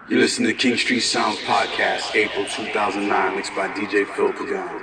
You listen to King Street Sounds Podcast, April 2009, mixed by DJ Phil Pagan.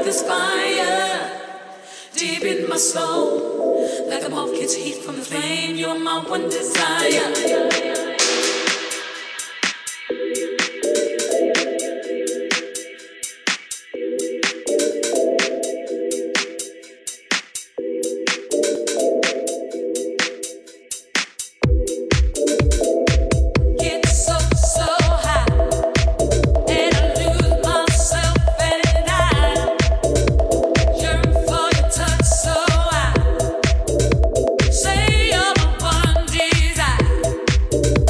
this fire deep in my soul. Like a moth gets heat from the flame, you're my one desire. Say you're the one desire.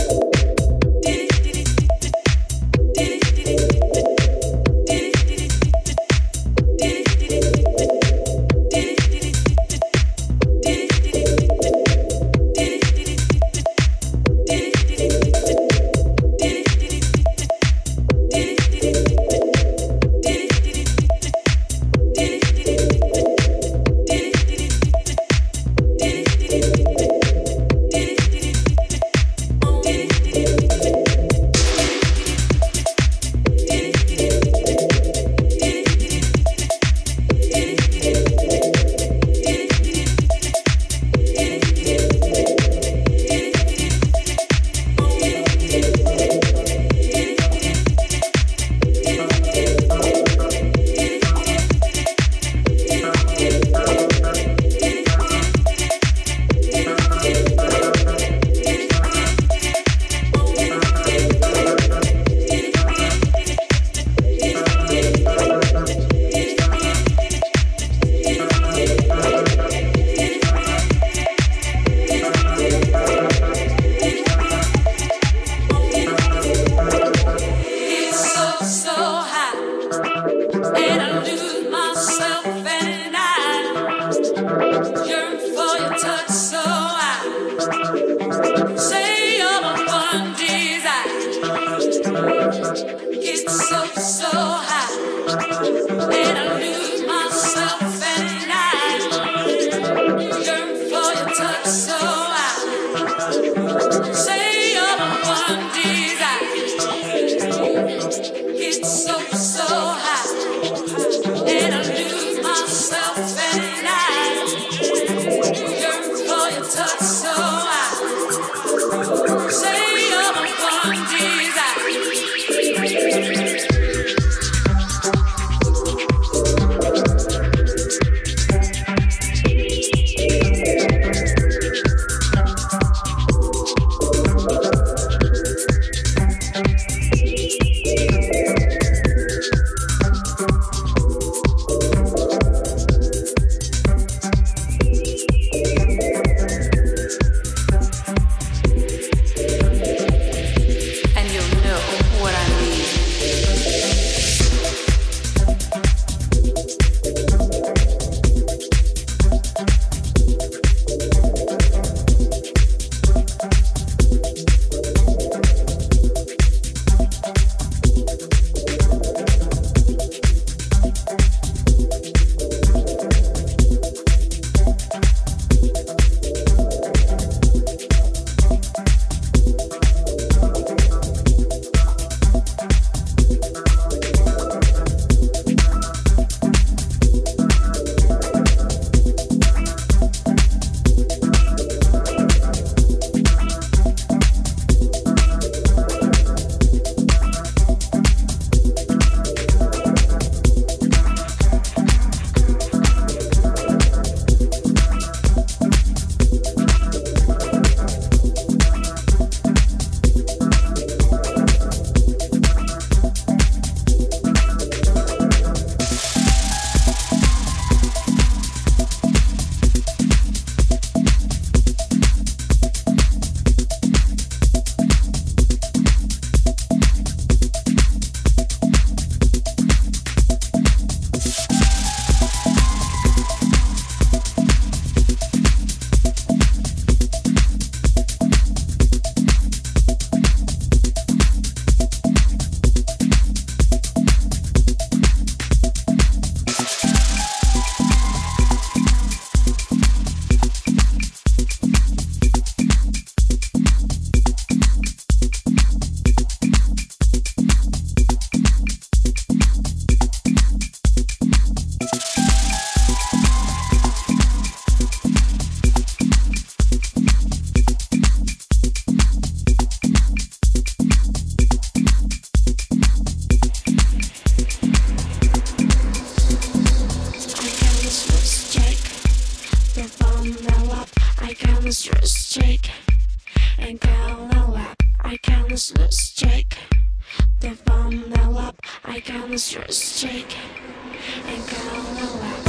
bundle up, I can just shake and curl up. I can just shake the bundle up. I can just shake and curl up.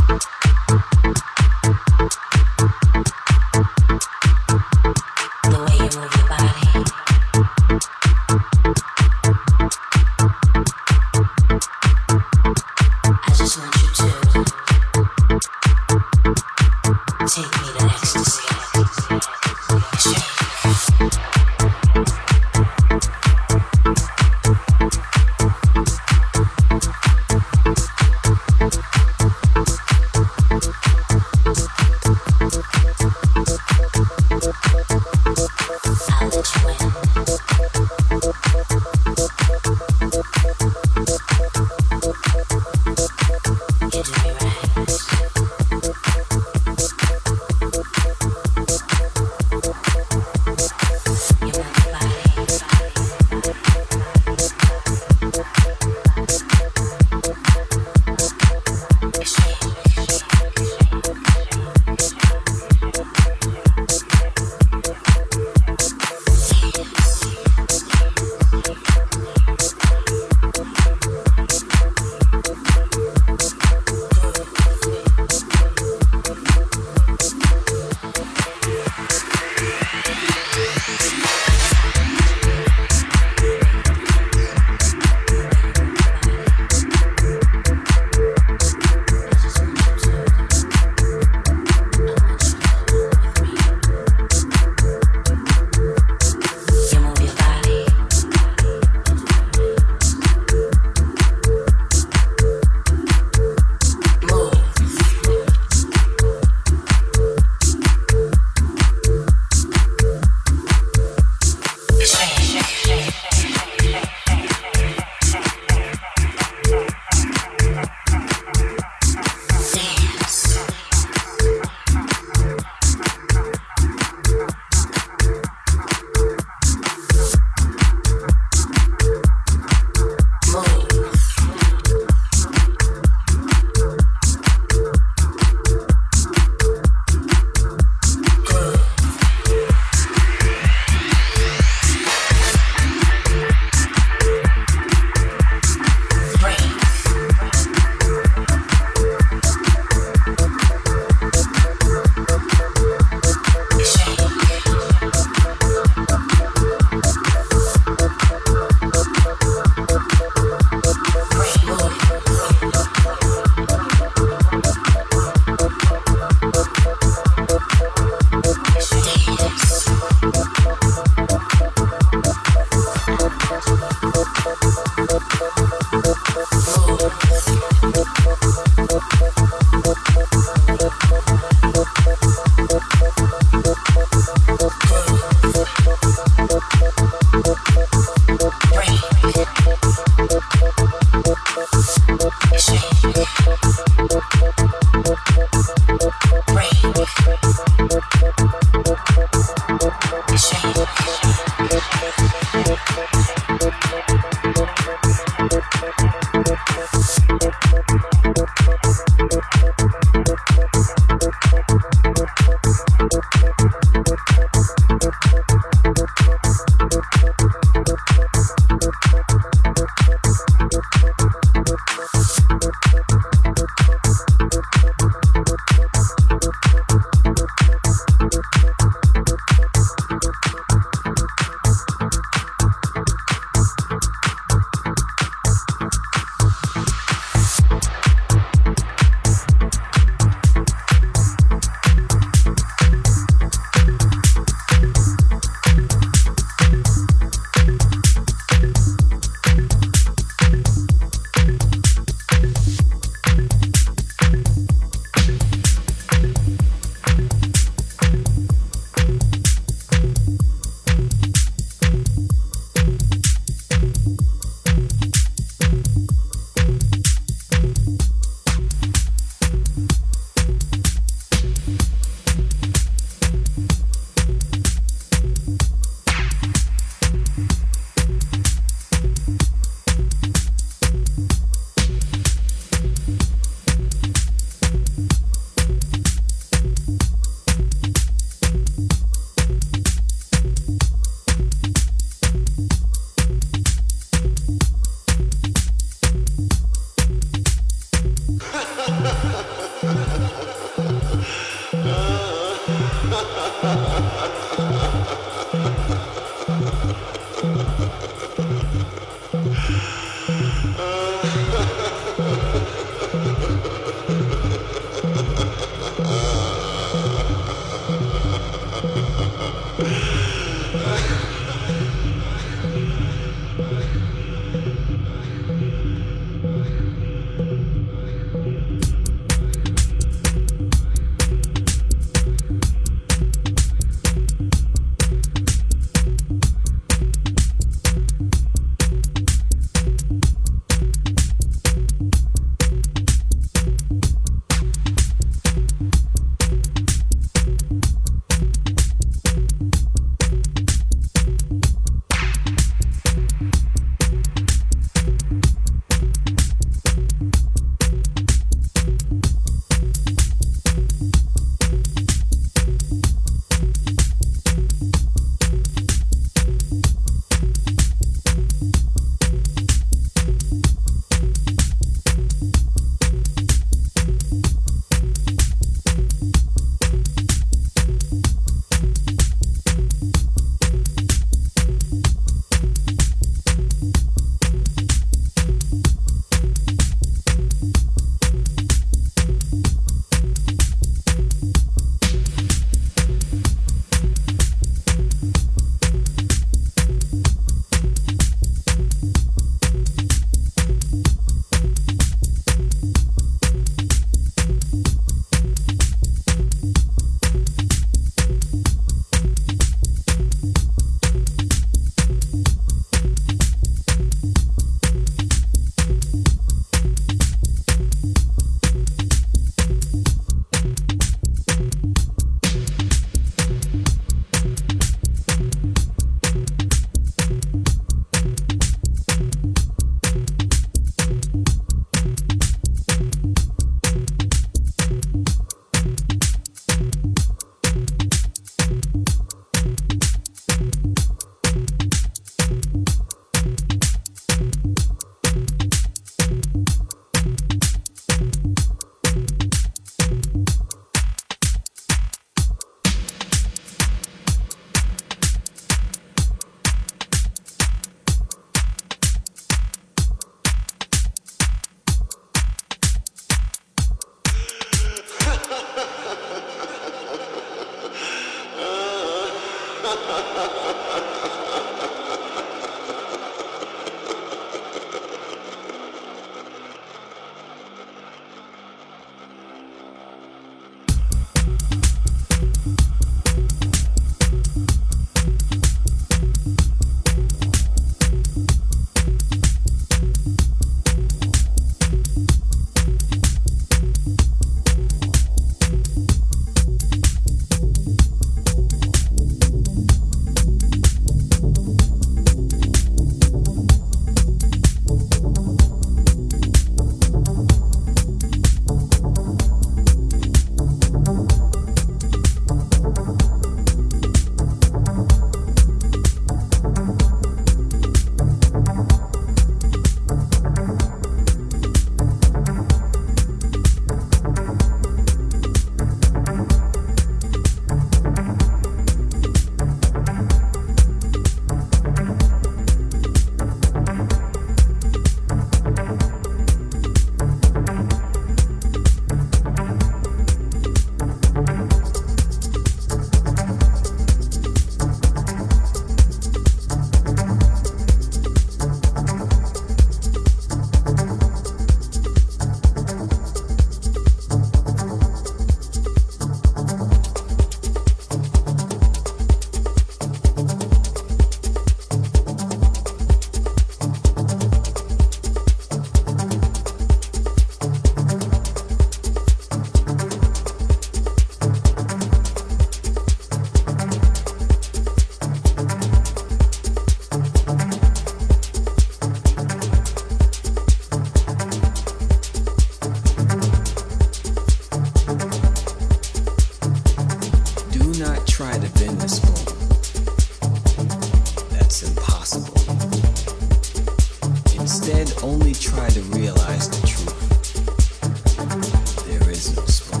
Instead, only try to realize the truth. There is no spoon.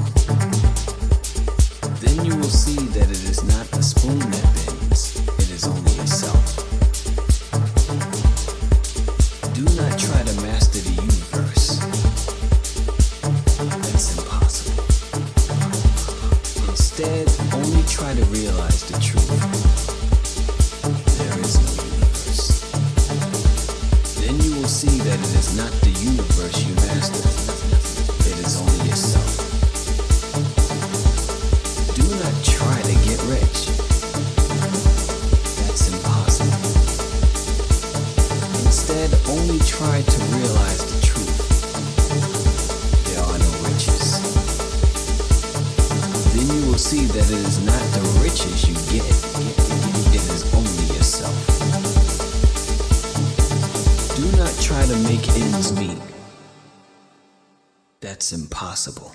Then you will see that it is not the spoon that bends, it is only yourself. Do not try to master the universe. That's impossible. Instead, only try to realize the truth. There is no universe. Then you will see that it is not the universe you master. It is only yourself. Do not try to get rich. That's impossible. Instead, only try to realize the truth. There are no riches. Then you will see that it is not the riches you get. It is only yourself. Do not try to make ends meet. That's impossible.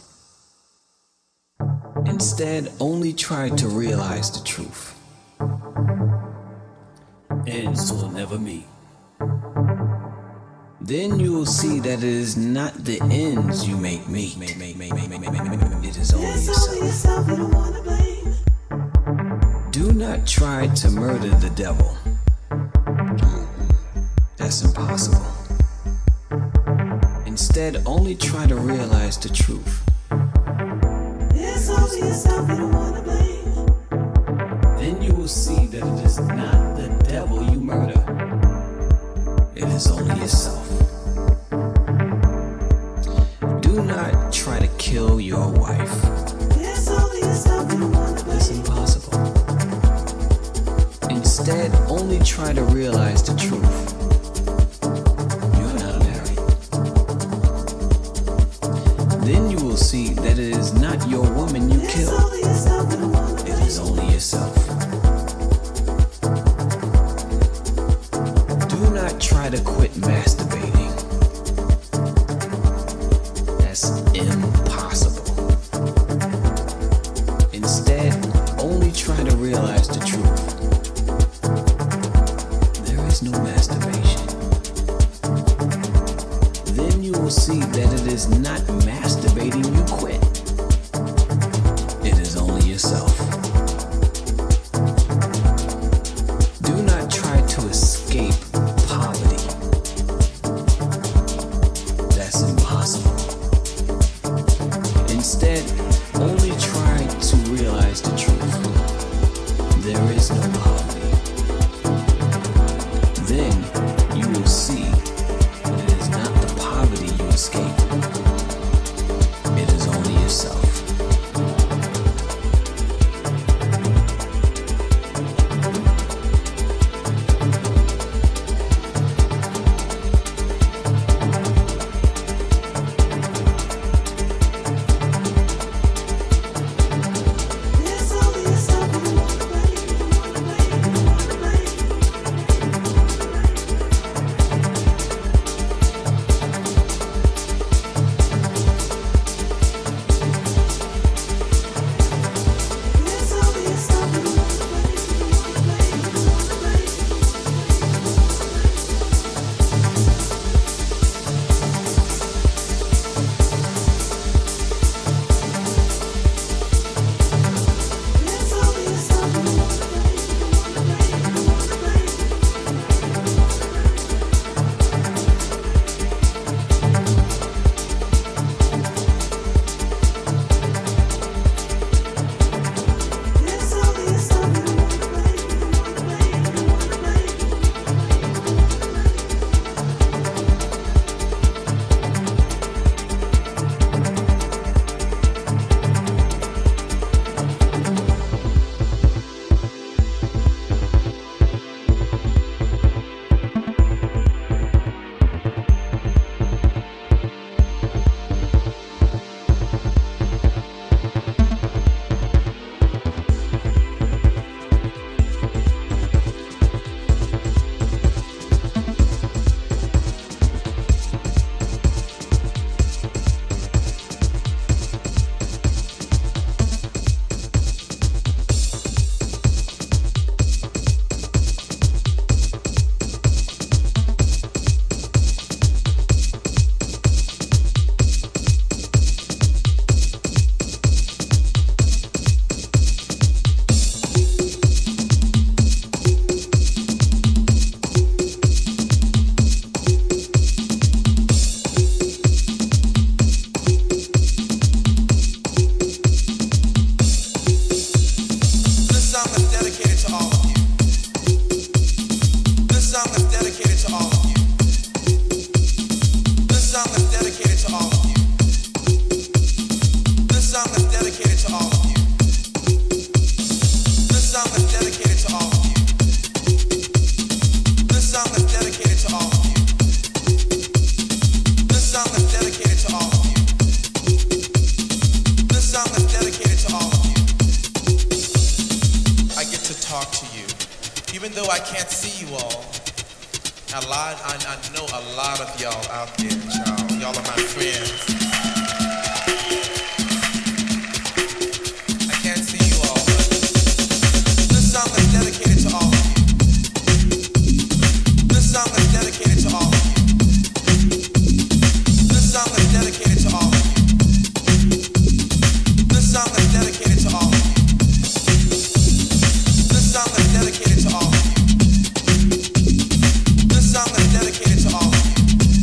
Instead, only try to realize the truth. Ends will never meet. Then you will see that it is not the ends you make meet. It is only yourself. Do not try to murder the devil. That's impossible. Instead, only try to realize the truth. Then you will see that it is not the devil you murder. It is only yourself. Do not try to kill your wife. It's impossible. Instead, only try to realize the truth. You're not married. Then you will see that it is not your woman you killed. It is only yourself. Do not try to quit masturbating. That's impossible. Instead, only try to realize the truth. There is no masturbation. Then you will see that it is not masturbating you quit. It is only yourself. Do not try to escape poverty. That's impossible. Instead, only try to realize the truth. There is no poverty. Then you will see that it is not the poverty you escape. It is know a lot of y'all out there, y'all. Y'all are my friends. I can't see you all, but this song is dedicated to all of you. This song is dedicated to all of you. This song is dedicated to all of you. This song is dedicated to all of you. This song is dedicated to all of you. This song is dedicated to all of you.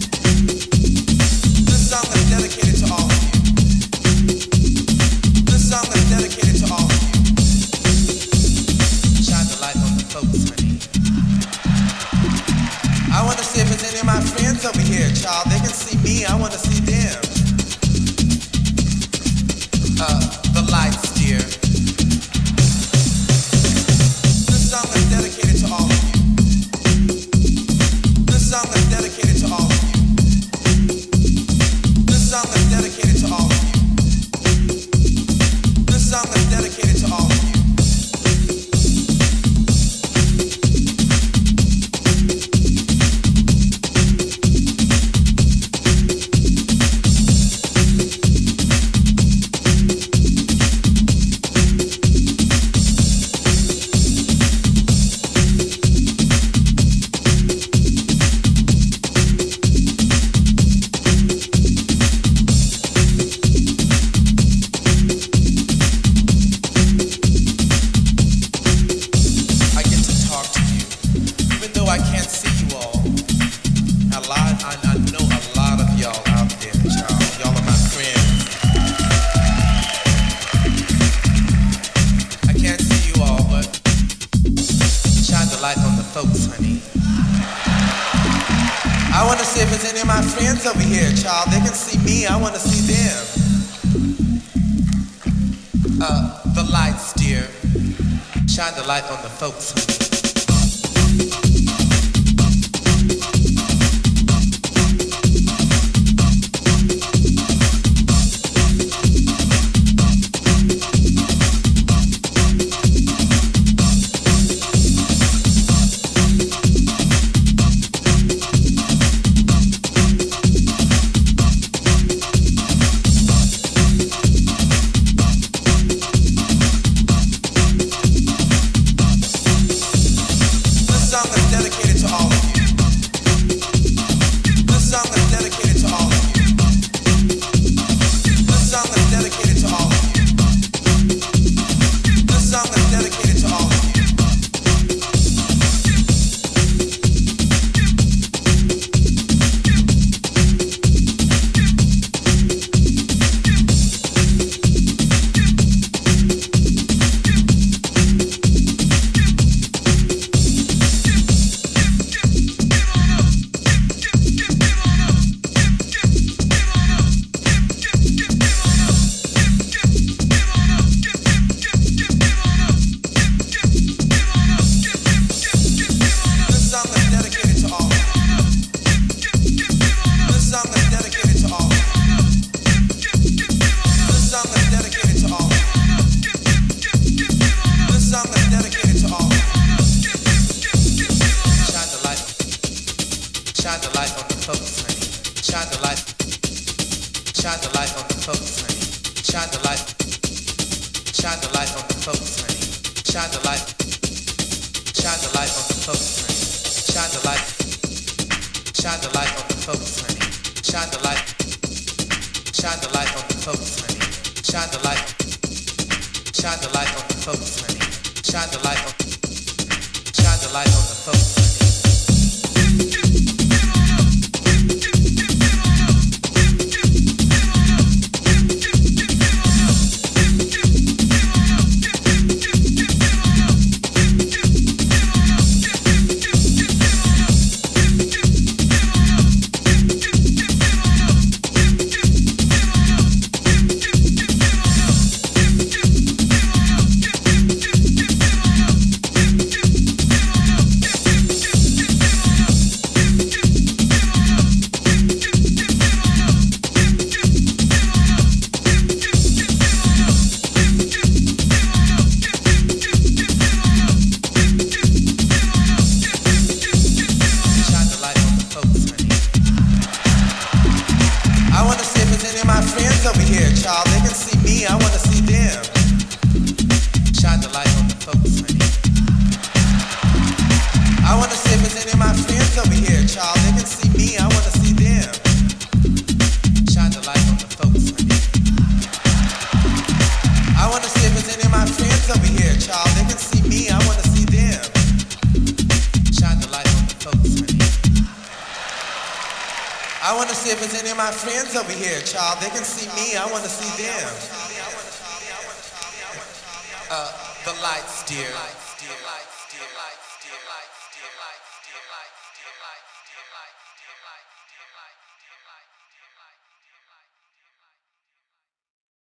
This song is dedicated to all of you. This song is dedicated to all of you. Shine the light on the folks, honey. I want to see if there's any of my friends over here, child. They can see me, I want to see them. The lights, dear. This song is dedicated to all of you. This song is dedicated to all of you. This song is dedicated to all of you. This song is dedicated to all of you. I get to talk to you, even though I can't see you all. I know a lot of y'all out there, y'all. Y'all are my friends. I can't see you all, but shine the light on the folks, honey. I want to see if there's any of my friends over here, child. They can see me, I want to see them. The lights, dear. Shine the light on the folks, honey. This song is dedicated to all of you. This song is dedicated to all of you. This song is dedicated to all of you. This song is dedicated to all of you. This song is dedicated to all of you. This song is dedicated to all of you. This song is dedicated to all of you. This song is dedicated to all of you. Shine the light. Shine the light on the folks, honey. Shine the light. Shine the light on the folks, honey. Shine the light. Shine the light on the folks, honey. Shine the light. Shine the light on the folks, honey. Shine the light. Shine the light on the folks, honey. Shine the light. Shine the light on the folks, honey. Shine the light. Shine the light on the folks, honey. Shine the light on. Shine the light on the folks, honey. friends over here, child. They can see me, I wanna see them. Shine the light on the folks, honey. I wanna see if there's any of my friends over here, child. They can see me, I wanna see them. Shine the light on the folks, honey. I wanna see if there's any of my friends over here, child. They can see me, I wanna see them. Shine the light on the folks, honey. I wanna see if there's any of my friends over here, child. They can see me, I wanna see them. The lights, dear.